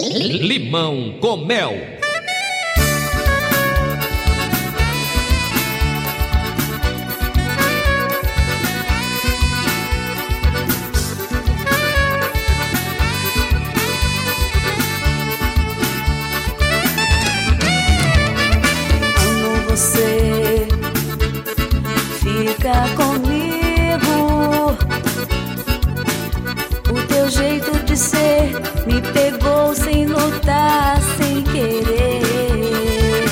Limão com Mel. Amo você, fica comigo. O teu jeito de ser me pegou sem lutar, sem querer.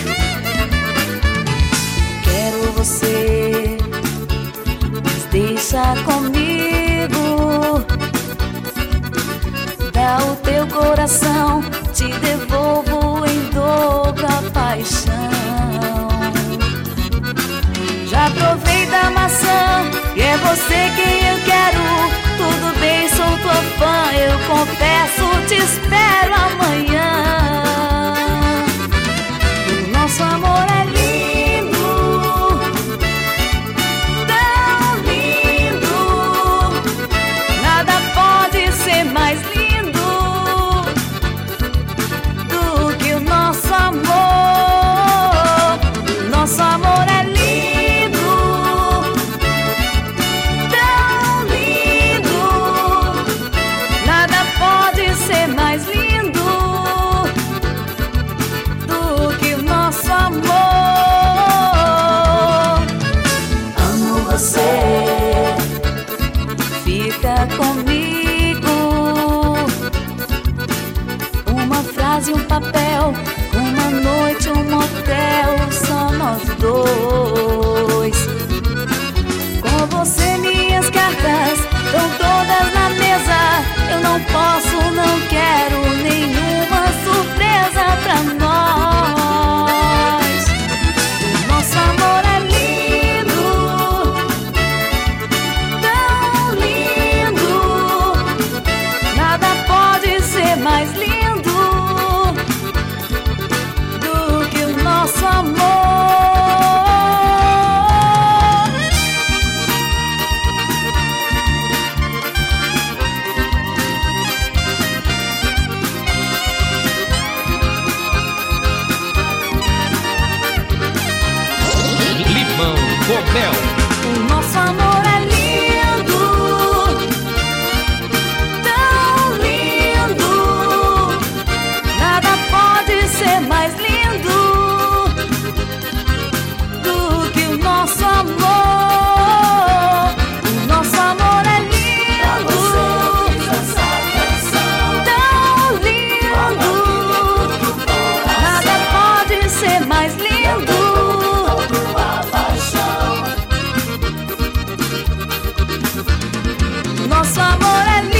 Quero você, mas deixa comigo. Dá o teu coração, te devolvo em dobra paixão. Já provei da maçã e é você quem eu quero. Tudo bem, sou tua fã, eu confesso, te espero amanhã. O nosso amor é lindo, tão lindo. Nada pode ser mais lindo do que o nosso amor. O nosso amor é lindo. Mais lindo do que o nosso amor. Amo você, fica comigo. Uma frase, um papel, uma noite, um motel, só nós dois. Com você minhas cartas estão todas na mesa. Eu não posso, não quero nenhuma surpresa pra nós. O nosso amor é lindo, tão lindo. Nada pode ser mais lindo do que o nosso amor. Com Mel. O nosso amor é lindo, tão lindo. Nada pode ser mais lindo do que o nosso amor. O nosso amor é lindo, tão lindo. Nada pode ser mais lindo. Nosso amor é lindo.